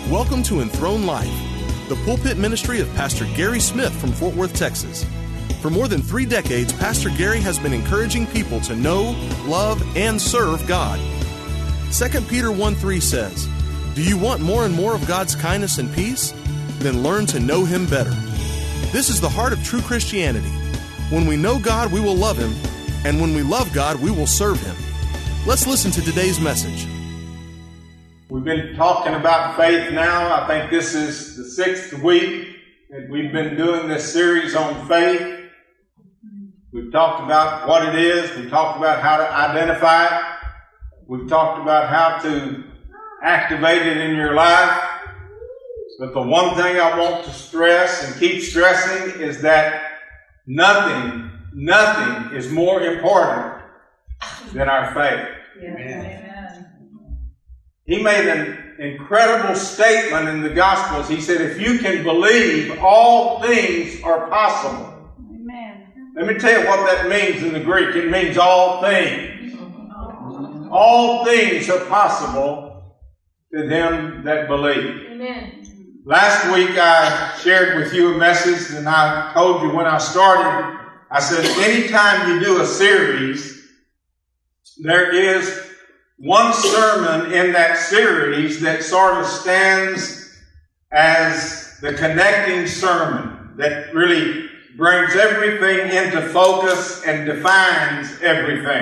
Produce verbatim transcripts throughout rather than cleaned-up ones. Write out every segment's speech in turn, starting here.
Welcome to Enthroned Life, the pulpit ministry of Pastor Gary Smith from Fort Worth, Texas. For more than three decades, Pastor Gary has been encouraging people to know, love, and serve God. Second Peter one three says, "Do you want more and more of God's kindness and peace? Then learn to know Him better." This is the heart of true Christianity. When we know God, we will love Him, and when we love God, we will serve Him. Let's listen to today's message. We've been talking about faith now. I think this is the sixth week that we've been doing this series on faith. We've talked about what it is. We've talked about how to identify it. We've talked about how to activate it in your life. But the one thing I want to stress and keep stressing is that nothing, nothing is more important than our faith. Amen. He made an incredible statement in the Gospels. He said, if you can believe, all things are possible. Amen. Let me tell you what that means in the Greek. It means all things. All things are possible to them that believe. Amen. Last week I shared with you a message, and I told you when I started, I said, anytime you do a series, there is one sermon in that series that sort of stands as the connecting sermon that really brings everything into focus and defines everything.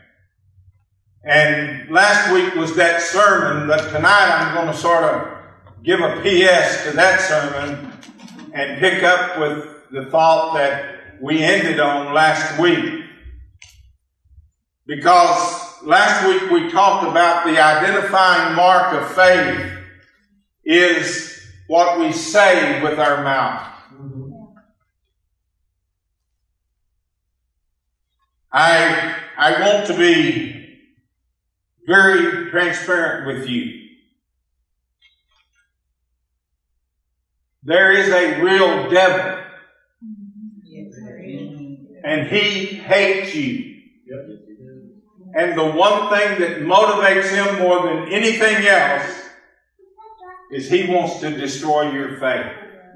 And last week was that sermon, but tonight I'm going to sort of give a P S to that sermon and pick up with the thought that we ended on last week. Because last week we talked about the identifying mark of faith is what we say with our mouth. I, I want to be very transparent with you. There is a real devil, and he hates you. And the one thing that motivates him more than anything else is he wants to destroy your faith.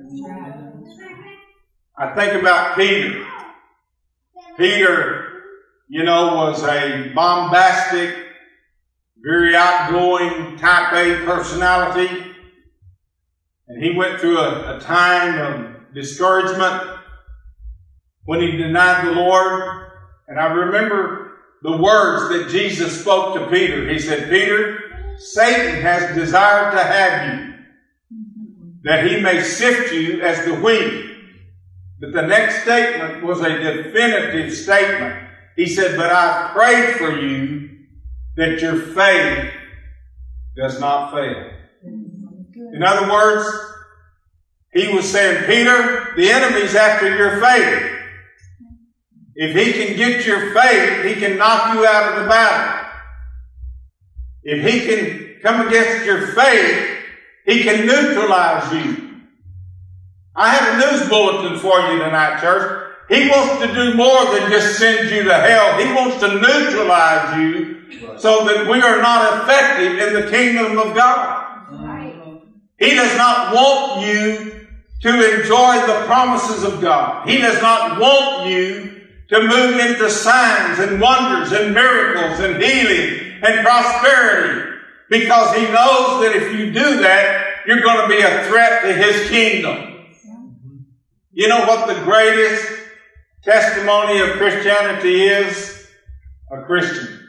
I think about Peter. Peter, you know, was a bombastic, very outgoing type A personality. And he went through a, a time of discouragement when he denied the Lord. And I remember the words that Jesus spoke to Peter. He said, Peter, Satan has desired to have you, that he may sift you as the wheat. But the next statement was a definitive statement. He said, but I prayed for you that your faith does not fail. In other words, he was saying, Peter, the enemy's after your faith. If he can get your faith, he can knock you out of the battle. If he can come against your faith, he can neutralize you. I have a news bulletin for you tonight, church. He wants to do more than just send you to hell. He wants to neutralize you so that we are not effective in the kingdom of God. He does not want you to enjoy the promises of God. He does not want you to move into signs and wonders and miracles and healing and prosperity, because he knows that if you do that, you're going to be a threat to his kingdom. You know what the greatest testimony of Christianity is? A Christian.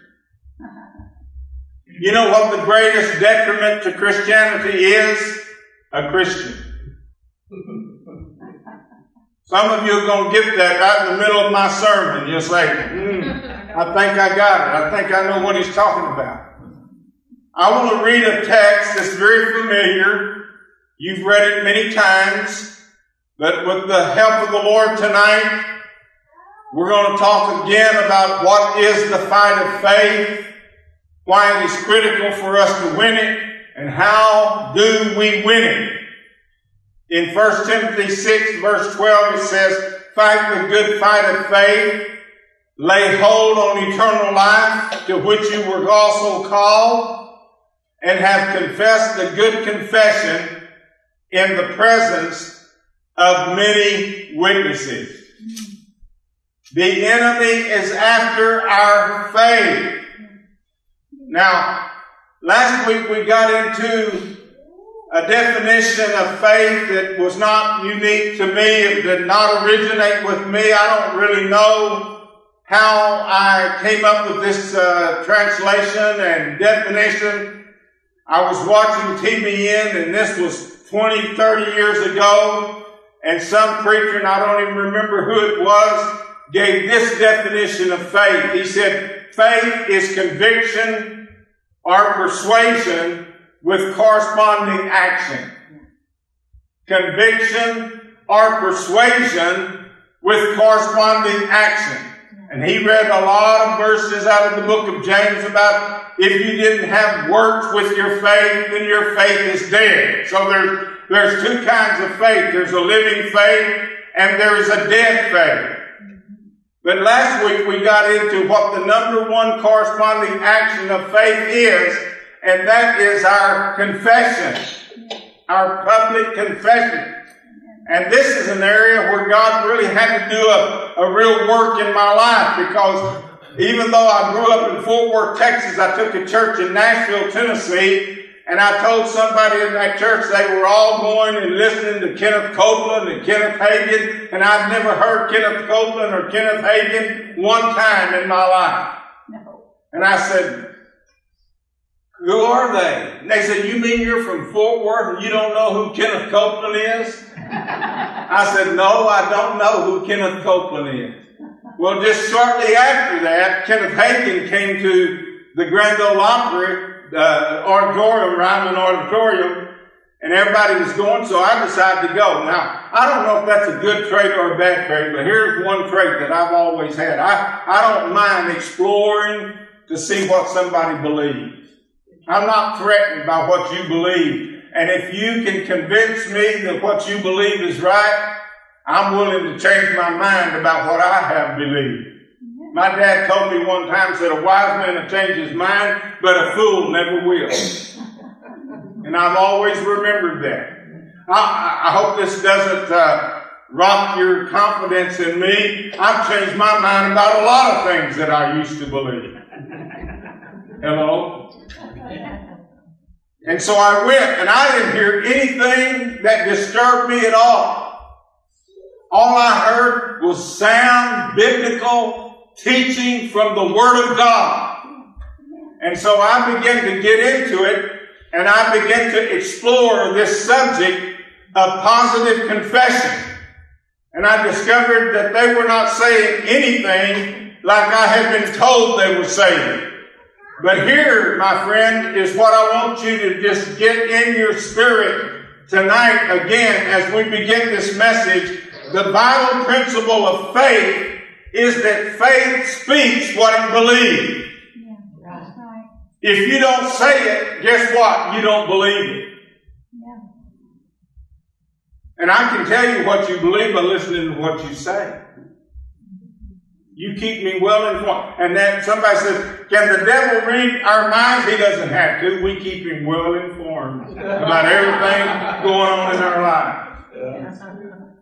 You know what the greatest detriment to Christianity is? A Christian. Some of you are going to get that right in the middle of my sermon. You'll say, mm, I think I got it. I think I know what he's talking about. I want to read a text that's very familiar. You've read it many times. But with the help of the Lord tonight, we're going to talk again about what is the fight of faith, why it is critical for us to win it, and how do we win it. In First Timothy six, verse twelve, it says, fight the good fight of faith, lay hold on eternal life, to which you were also called, and have confessed the good confession in the presence of many witnesses. The enemy is after our faith. Now, last week we got into a definition of faith that was not unique to me. It did not originate with me. I don't really know how I came up with this uh, translation and definition. I was watching T B N, and this was twenty, thirty years ago, and some preacher, and I don't even remember who it was, gave this definition of faith. He said, faith is conviction or persuasion with corresponding action. Conviction or persuasion with corresponding action. And he read a lot of verses out of the book of James about if you didn't have works with your faith, then your faith is dead. So there's, there's two kinds of faith. There's a living faith and there is a dead faith. But last week we got into what the number one corresponding action of faith is, and that is our confession, our public confession. And this is an area where God really had to do a, a real work in my life, because even though I grew up in Fort Worth, Texas, I took a church in Nashville, Tennessee, and I told somebody in that church they were all going and listening to Kenneth Copeland and Kenneth Hagin, and I'd never heard Kenneth Copeland or Kenneth Hagin one time in my life. No. And I said, who are they? And they said, you mean you're from Fort Worth and you don't know who Kenneth Copeland is? I said, no, I don't know who Kenneth Copeland is. Well, just shortly after that, Kenneth Hagin came to the Grand Ole Opry uh, auditorium, Ryman Auditorium, and everybody was going, so I decided to go. Now, I don't know if that's a good trait or a bad trait, but here's one trait that I've always had. I, I don't mind exploring to see what somebody believes. I'm not threatened by what you believe. And if you can convince me that what you believe is right, I'm willing to change my mind about what I have believed. My dad told me one time, said, a wise man will change his mind, but a fool never will. And I've always remembered that. I, I hope this doesn't uh, rock your confidence in me. I've changed my mind about a lot of things that I used to believe. Hello? And so I went, and I didn't hear anything that disturbed me at all. All I heard was sound biblical teaching from the Word of God. And so I began to get into it, and I began to explore this subject of positive confession. And I discovered that they were not saying anything like I had been told they were saying. But here, my friend, is what I want you to just get in your spirit tonight again as we begin this message. The vital principle of faith is that faith speaks what it believes. Yeah, right. If you don't say it, guess what? You don't believe it. Yeah. And I can tell you what you believe by listening to what you say. You keep me well informed. And then somebody says, can the devil read our minds? He doesn't have to. We keep him well informed about everything going on in our lives. Yeah.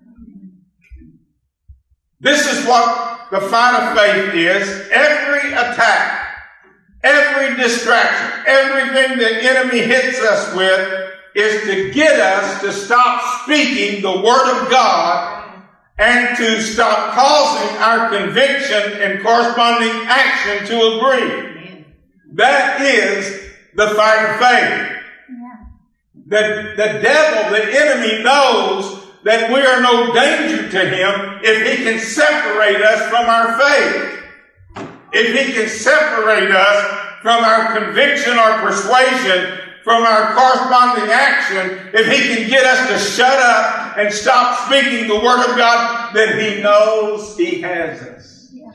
This is what the fight of faith is. Every attack, every distraction, everything the enemy hits us with is to get us to stop speaking the Word of God and to stop causing our conviction and corresponding action to agree. That is the fight of faith. The, the devil, the enemy, knows that we are no danger to him if he can separate us from our faith. If he can separate us from our conviction or persuasion, from our corresponding action, if he can get us to shut up and stop speaking the Word of God, then he knows he has us. Yeah.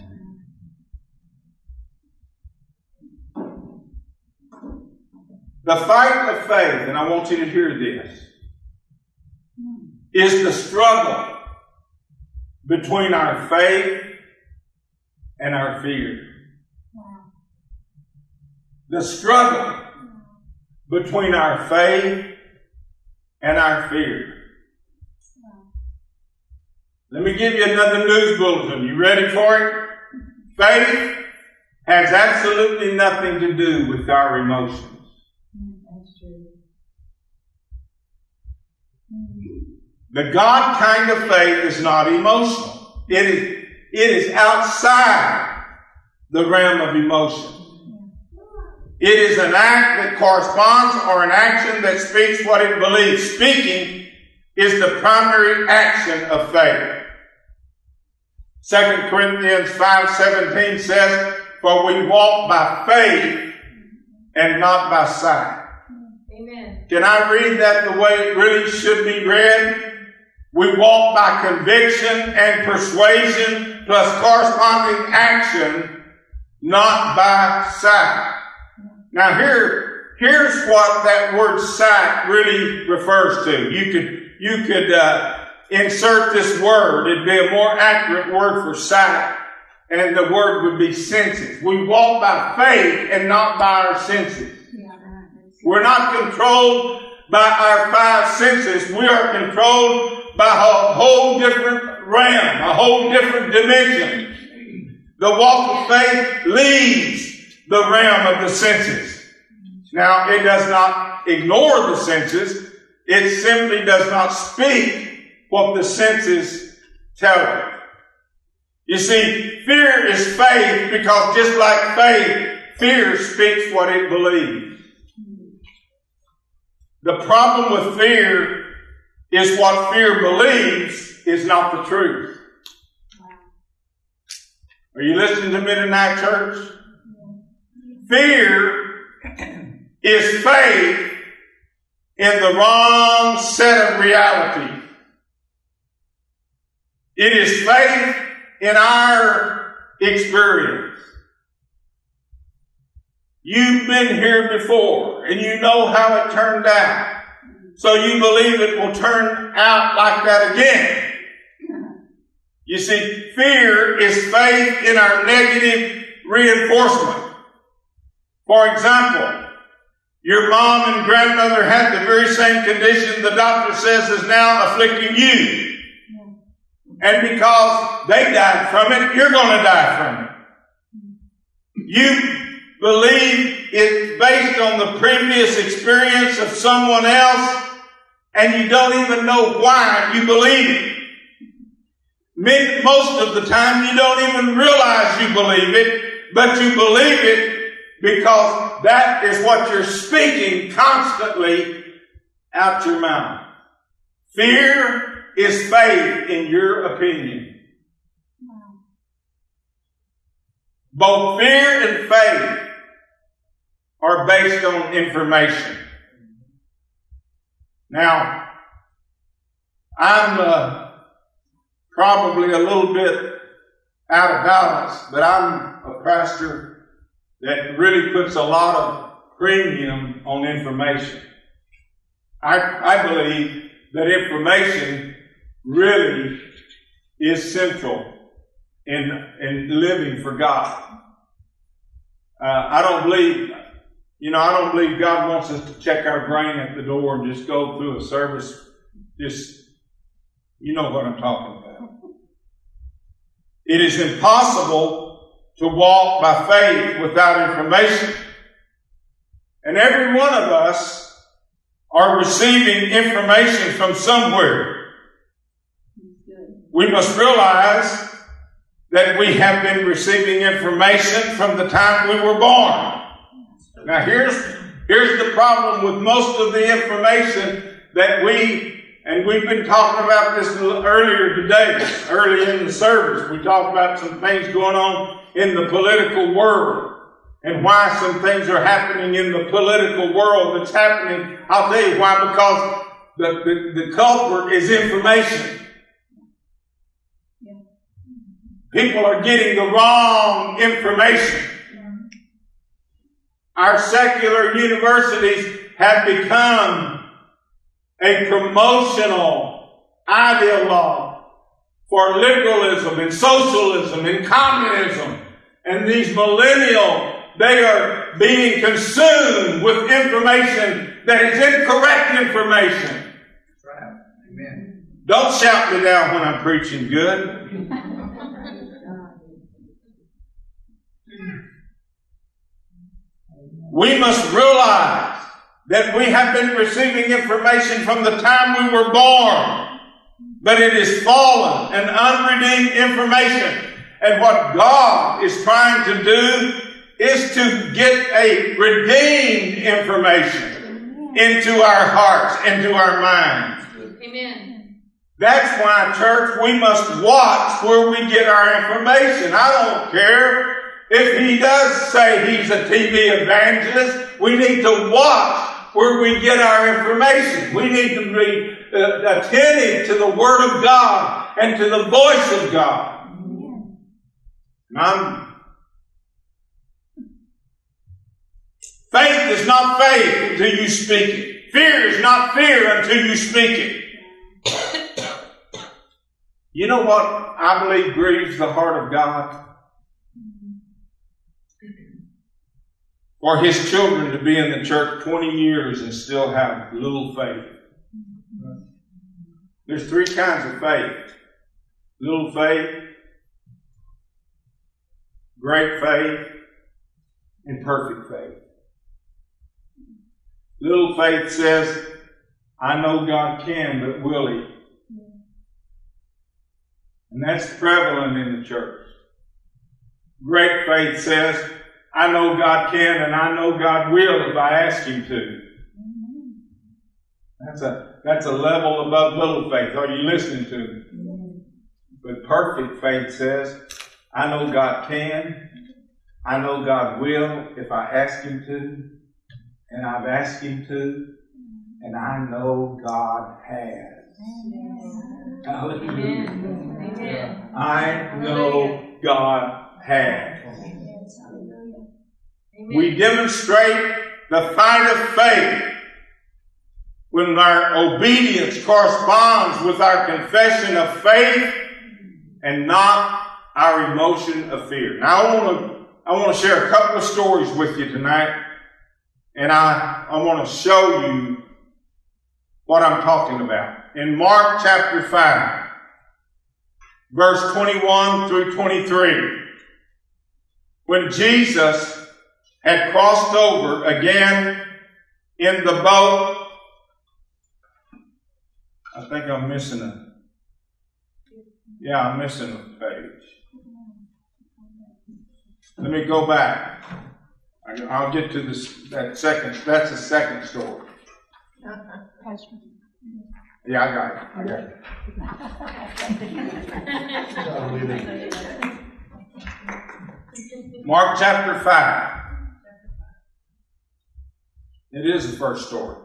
The fight of faith, and I want you to hear this, is the struggle between our faith and our fear. Wow. The struggle between our faith and our fear. Let me give you another news bulletin. You ready for it? Faith has absolutely nothing to do with our emotions. The God kind of faith is not emotional. It is, it is outside the realm of emotion. It is an act that corresponds or an action that speaks what it believes. Speaking is the primary action of faith. Second Corinthians five seventeen says, "For we walk by faith and not by sight." Amen. Can I read that the way it really should be read? We walk by conviction and persuasion plus corresponding action, not by sight. Now here, here's what that word sight really refers to. You could, you could, uh, insert this word. It'd be a more accurate word for sight. And the word would be senses. We walk by faith and not by our senses. We're not controlled by our five senses. We are controlled by a whole different realm, a whole different dimension. The walk of faith leaves the realm of the senses. Now, it does not ignore the senses. It simply does not speak what the senses tell it. You see, fear is faith because just like faith, fear speaks what it believes. The problem with fear is what fear believes is not the truth. Are you listening to me tonight, church? Fear is faith in the wrong set of reality. It is faith in our experience. You've been here before and you know how it turned out. So you believe it will turn out like that again. You see, fear is faith in our negative reinforcement. For example, your mom and grandmother had the very same condition the doctor says is now afflicting you. And because they died from it, you're going to die from it. You believe it's based on the previous experience of someone else, and you don't even know why you believe it. Most of the time, you don't even realize you believe it, but you believe it because that is what you're speaking constantly out your mouth. Fear is faith in your opinion. Both fear and faith are based on information. Now, I'm uh, probably a little bit out of balance, but I'm a pastor that really puts a lot of premium on information. I, I believe that information really is central in, in living for God. Uh, I don't believe, you know, I don't believe God wants us to check our brain at the door and just go through a service. Just, you know what I'm talking about. It is impossible to walk by faith without information. And every one of us are receiving information from somewhere. We must realize that we have been receiving information from the time we were born. Now here's, here's the problem with most of the information that we, and we've been talking about this earlier today, early in the service. We talked about some things going on in the political world and why some things are happening in the political world that's happening. I'll tell you why, because the, the, the culprit is information. People are getting the wrong information. Our secular universities have become a promotional ideologue for liberalism and socialism and communism and these millennial they are being consumed with information that is incorrect information. That's right. Amen. Don't shout me down when I'm preaching good. We must realize that we have been receiving information from the time we were born, but it is fallen and unredeemed information. And what God is trying to do is to get a redeemed information into our hearts, into our minds. Amen. That's why, church, we must watch where we get our information. I don't care if he does say he's a T V evangelist. We need to watch where we get our information. We need to be uh, attentive to the Word of God and to the voice of God. And I'm, faith is not faith until you speak it. Fear is not fear until you speak it. You know what I believe grieves the heart of God? For His children to be in the church twenty years and still have little faith. There's three kinds of faith. Little faith, great faith, and perfect faith. Little faith says, I know God can, but will He? And that's prevalent in the church. Great faith says, I know God can and I know God will if I ask Him to. That's a, that's a level above little faith. Are you listening to me? But perfect faith says, I know God can, I know God will if I ask Him to, and I've asked Him to, and I know God has. Hallelujah. Amen. I know God has. We demonstrate the fight of faith when our obedience corresponds with our confession of faith and not our emotion of fear. Now I want to I want to share a couple of stories with you tonight, and I, I want to show you what I'm talking about. In Mark chapter five, verse twenty-one through twenty-three, when Jesus had crossed over again in the boat. I think I'm missing a, yeah, I'm missing a page. Let me go back. I'll get to this, that second, that's the second story. Yeah, I got it. I got it. Mark chapter five. It is the first story.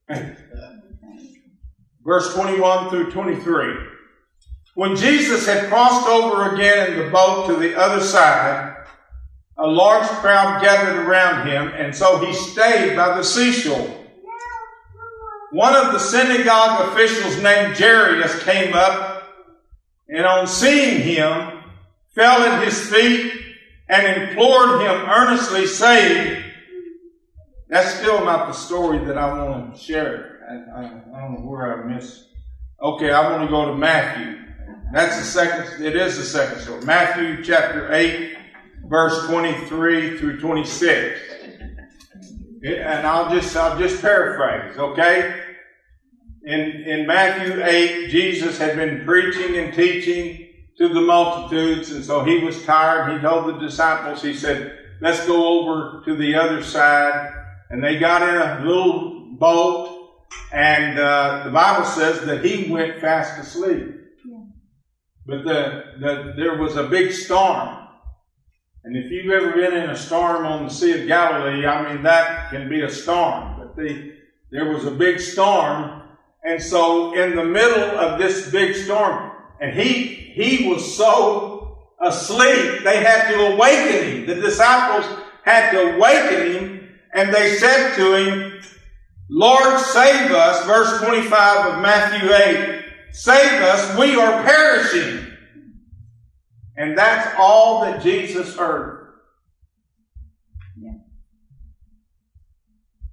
Verse twenty-one through twenty-three. When Jesus had crossed over again in the boat to the other side, a large crowd gathered around him, and so he stayed by the seashore. One of the synagogue officials named Jairus came up, and on seeing him, fell at his feet and implored him earnestly, saying, that's still not the story that I want to share. I, I, I don't know where I missed. Okay, I want to go to Matthew. That's the second, it is the second story. Matthew chapter eight, verse twenty-three through twenty-six. It, and I'll just, I'll just paraphrase, okay? In, in Matthew eight, Jesus had been preaching and teaching to the multitudes, and so he was tired. He told the disciples, he said, let's go over to the other side. And they got in a little boat, and uh, the Bible says that he went fast asleep. Yeah. But the, the there was a big storm. And if you've ever been in a storm on the Sea of Galilee, I mean, that can be a storm. But the, there was a big storm. And so in the middle of this big storm, and he he was so asleep, they had to awaken him. The disciples had to awaken him. And they said to him, Lord, save us, verse twenty-five of Matthew eight, save us, we are perishing. And that's all that Jesus heard. Yeah.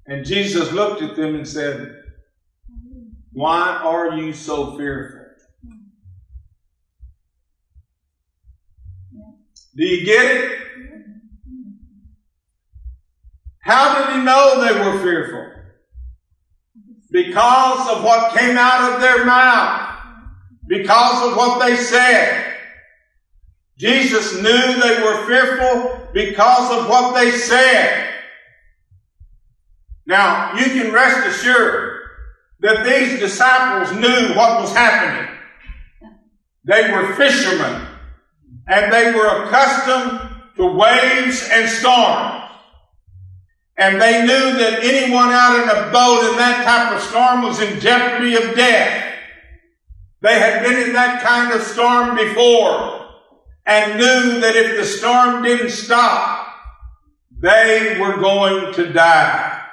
And Jesus looked at them and said, why are you so fearful? Do you get it? How did he know they were fearful? Because of what came out of their mouth. Because of what they said. Jesus knew they were fearful because of what they said. Now, you can rest assured that these disciples knew what was happening. They were fishermen, and they were accustomed to waves and storms. And they knew that anyone out in a boat in that type of storm was in jeopardy of death. They had been in that kind of storm before and knew that if the storm didn't stop, they were going to die.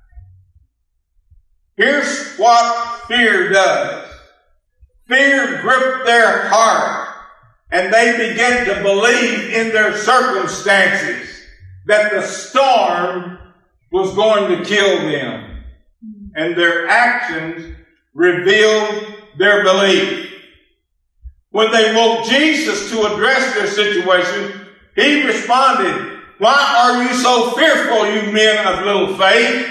Here's what fear does. Fear gripped their heart, and they began to believe in their circumstances that the storm was going to kill them. And their actions revealed their belief. When they woke Jesus to address their situation, he responded, why are you so fearful, you men of little faith?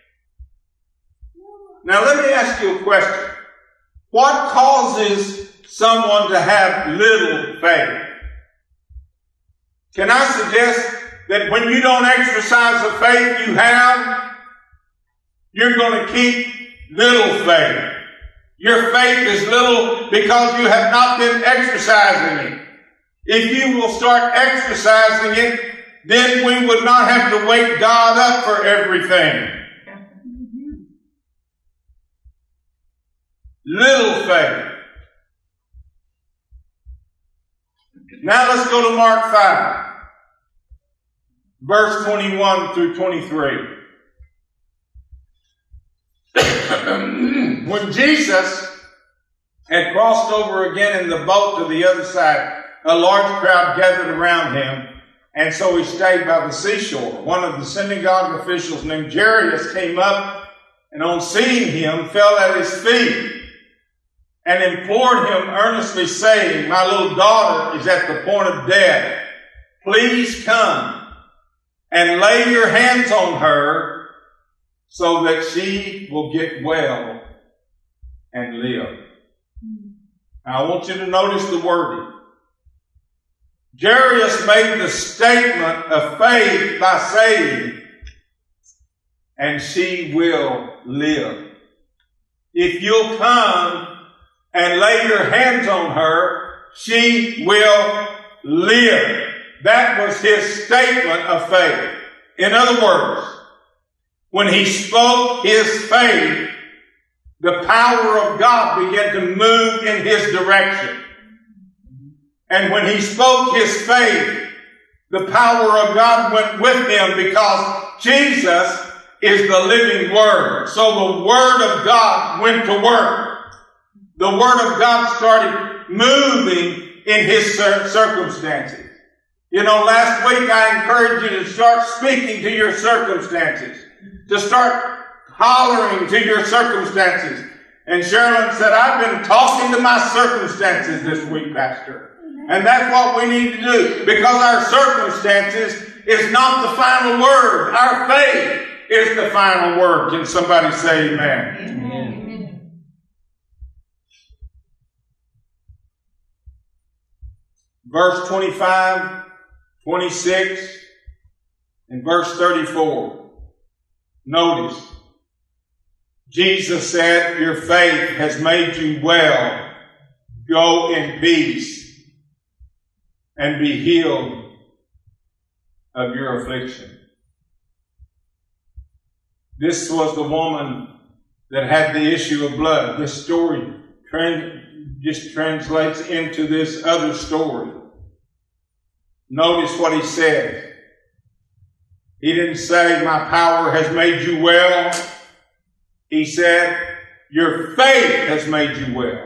Now let me ask you a question. What causes someone to have little faith? Can I suggest that when you don't exercise the faith you have, you're going to keep little faith? Your faith is little because you have not been exercising it. If you will start exercising it, then we would not have to wake God up for everything. Little faith. Now let's go to Mark five, verse twenty-one through twenty-three. When Jesus had crossed over again in the boat to the other side, a large crowd gathered around him, and so he stayed by the seashore. One of the synagogue officials named Jairus came up, and on seeing him, fell at his feet and implored him earnestly, saying, my little daughter is at the point of death. Please come and lay your hands on her so that she will get well and live. Now, I want you to notice the wording. Jairus made the statement of faith by saying, and she will live. If you'll come and lay your hands on her, she will live. That was his statement of faith. In other words, when he spoke his faith, the power of God began to move in his direction. And when he spoke his faith, the power of God went with him because Jesus is the living Word. So the Word of God went to work. The Word of God started moving in his circumstances. You know, last week I encouraged you to start speaking to your circumstances, to start hollering to your circumstances. And Sherilyn said, I've been talking to my circumstances this week, Pastor. And that's what we need to do, because our circumstances is not the final word. Our faith is the final word. Can somebody say amen? Amen. Verse twenty-five, twenty-six, and verse thirty-four. Notice, Jesus said, your faith has made you well. Go in peace and be healed of your affliction. This was the woman that had the issue of blood. This story trans- just translates into this other story. Notice what he said. He didn't say, my power has made you well. He said, your faith has made you well.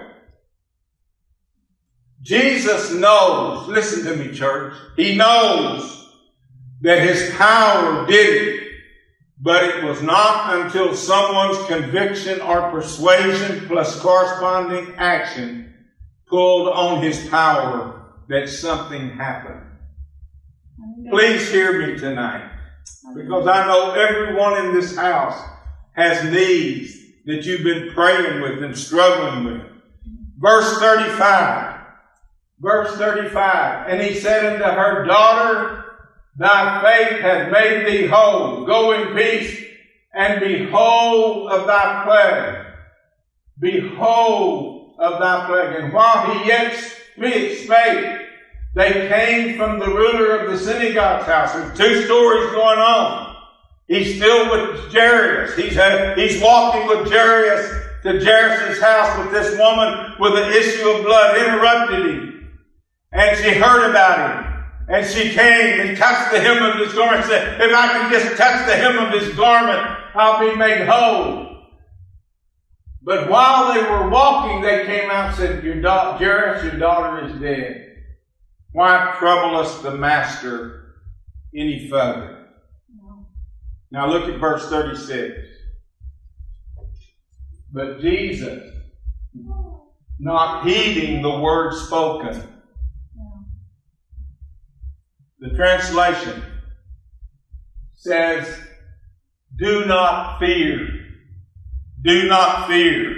Jesus knows, listen to me, church, he knows that his power did it But it was not until someone's conviction or persuasion plus corresponding action pulled on his power that something happened. Please hear me tonight, because I know everyone in this house has needs that you've been praying with and struggling with. Verse thirty-five. Verse thirty-five. And he said unto her, Daughter, thy faith hath made thee whole. Go in peace and be whole of thy plague. Be whole of thy plague. And while he yet spake, they came from the ruler of the synagogue's house. There's two stories going on. He's still with Jairus. He's, had, he's walking with Jairus to Jairus' house with this woman with an issue of blood, interrupted him. And she heard about him. And she came and touched the hem of his garment and said, if I can just touch the hem of his garment, I'll be made whole. But while they were walking, they came out and said, your da- Jairus, your daughter is dead. Why troublest the master any further? No. Now look at verse thirty-six. But Jesus, not heeding the word spoken. No. The translation says, do not fear. Do not fear.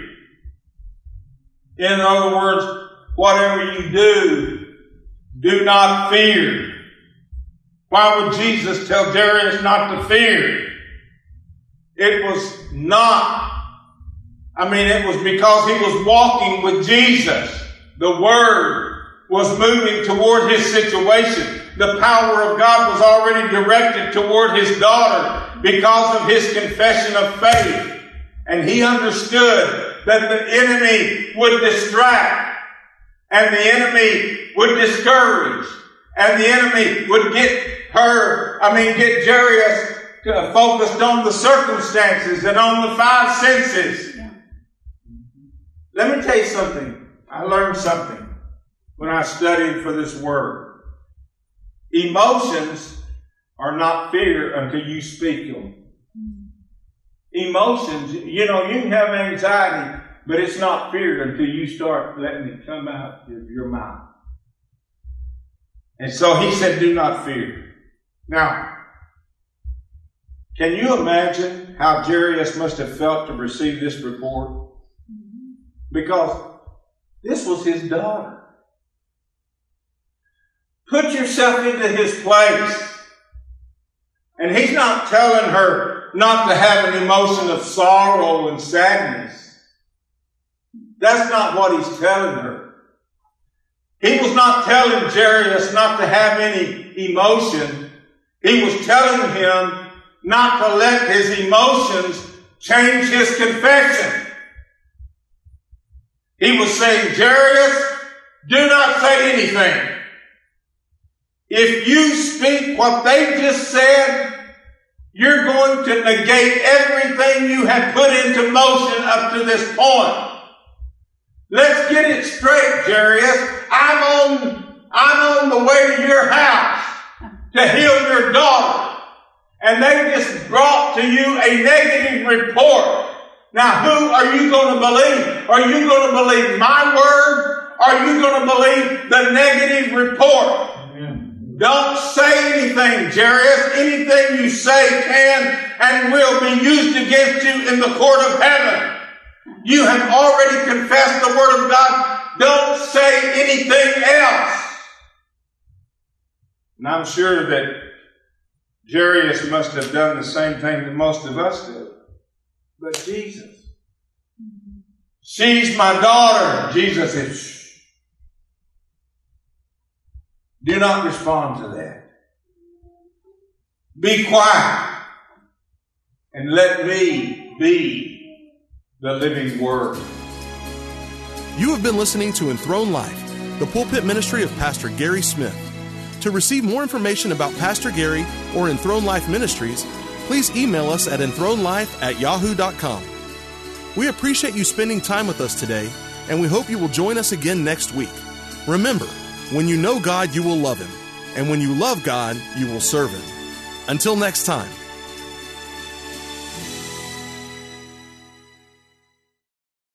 In other words, whatever you do, do not fear. Why would Jesus tell Jairus not to fear? It was not, I mean, it was because he was walking with Jesus. The Word was moving toward his situation. The power of God was already directed toward his daughter because of his confession of faith. And he understood that the enemy would distract, and the enemy would discourage, and the enemy would get her, I mean, get Jairus focused on the circumstances and on the five senses. Yeah. Let me tell you something. I learned something when I studied for this word. Emotions are not fear until you speak them. Emotions, you know, you can have anxiety, but it's not fear until you start letting it come out of your mouth. And so he said, do not fear. Now, can you imagine how Jairus must have felt to receive this report? Because this was his daughter. Put yourself into his place. And he's not telling her not to have an emotion of sorrow and sadness. That's not what he's telling her. He was not telling Jairus not to have any emotion. He was telling him not to let his emotions change his confession. He was saying, Jairus, do not say anything. If you speak what they just said, you're going to negate everything you have put into motion up to this point. Let's get it straight, Jairus. I'm on, I'm on the way to your house to heal your daughter. And they just brought to you a negative report. Now, who are you going to believe? Are you going to believe my word? Or are you going to believe the negative report? Don't say anything, Jairus. Anything you say can and will be used against you in the court of heaven. You have already confessed the word of God. Don't say anything else. And I'm sure that Jairus must have done the same thing that most of us do. But Jesus, she's my daughter. Jesus said, shh. Do not respond to that. Be quiet and let me be the living word. You have been listening to Enthroned Life, the pulpit ministry of Pastor Gary Smith. To receive more information about Pastor Gary or Enthroned Life Ministries, please email us at enthronedlife at yahoo dot com. We appreciate you spending time with us today, and we hope you will join us again next week. Remember, when you know God, you will love Him. And when you love God, you will serve Him. Until next time.